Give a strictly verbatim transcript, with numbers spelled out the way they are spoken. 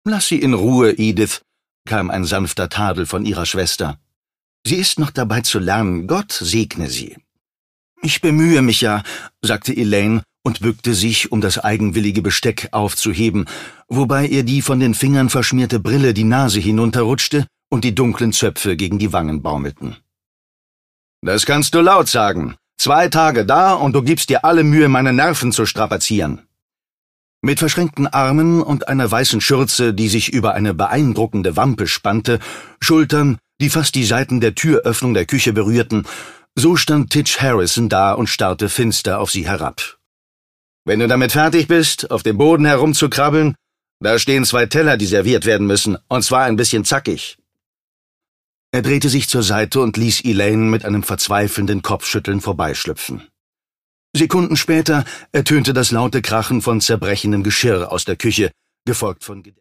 »Lass sie in Ruhe, Edith«, kam ein sanfter Tadel von ihrer Schwester. »Sie ist noch dabei zu lernen, Gott segne sie.« »Ich bemühe mich ja«, sagte Elaine und bückte sich, um das eigenwillige Besteck aufzuheben, wobei ihr die von den Fingern verschmierte Brille die Nase hinunterrutschte und die dunklen Zöpfe gegen die Wangen baumelten. »Das kannst du laut sagen. Zwei Tage da und du gibst dir alle Mühe, meine Nerven zu strapazieren.« Mit verschränkten Armen und einer weißen Schürze, die sich über eine beeindruckende Wampe spannte, Schultern, die fast die Seiten der Türöffnung der Küche berührten, so stand Titch Harrison da und starrte finster auf sie herab. »Wenn du damit fertig bist, auf dem Boden herumzukrabbeln, da stehen zwei Teller, die serviert werden müssen, und zwar ein bisschen zackig.« Er drehte sich zur Seite und ließ Elaine mit einem verzweifelnden Kopfschütteln vorbeischlüpfen. Sekunden später ertönte das laute Krachen von zerbrechendem Geschirr aus der Küche, gefolgt von